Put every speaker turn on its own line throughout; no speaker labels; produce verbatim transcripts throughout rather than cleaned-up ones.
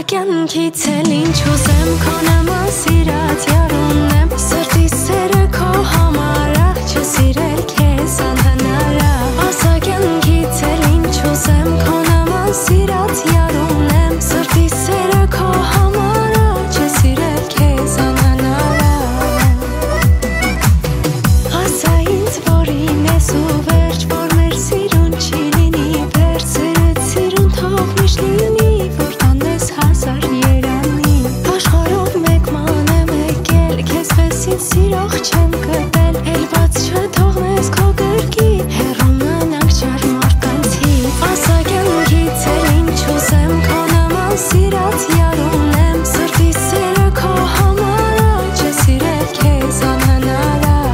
կյանքից էլ ինչ ուզեմ քո նման սիրած յարունեմ սրտի սերը քո համար չսիրել քեզ անհնար է ասա կյանքից էլ ինչ ուզեմ քո նման սիրած յարունեմ սրտի սերը քո համար չսիրել քեզ անհնար է ասա ինձ որին ես ու վերջ որ մեր սիրուն չի լինի վերջ սերդ սիրուն թող միշտ լինի որ տանես հազար երանի աշխարհով մեկ մանեմ եկել քեզ պես ինձ սիրող չեմ գտել էլ բաց չթողնես քո գրկի հեռու մնանք չար մարդկանցից ասա կյանքից էլ ինչ ուզեմ քո նման սիրած յարունեմ սրտի սերը քո համար չսիրել քեզ անհնար է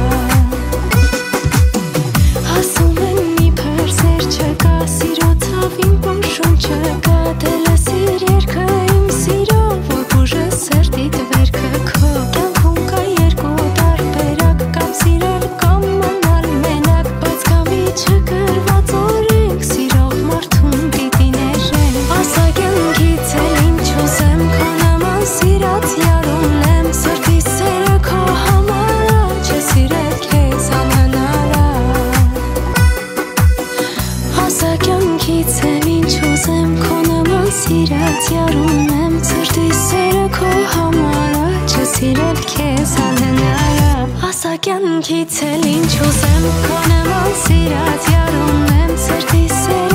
ասում են իբր սեր չկա սիրո ցավին բուժում չկա դե լսիր երգը իմ սիրո որ բուժես սրտիդ վերքը քո կյանքում կա երկու տարբերակ կամ սիրել կամ մնալ մենակ բայց կամի չկրված օրենք սիրող մարդուն պիտի ներենք ասա կյանքից էլ ինչ ուզեմ քո նման սիրած յարունեմ սրտի սերը քո համար չսիրել քեզ անհնար է ասա կյանքից էլ ինչ ուզեմ քո նման սիրած յարունեմ սրտի սերը քո համար չսիրել քեզ անհնար է ասա կյանքից էլ ինչ ուզեմ քո նման սիրած յարունեմ սրտի սերը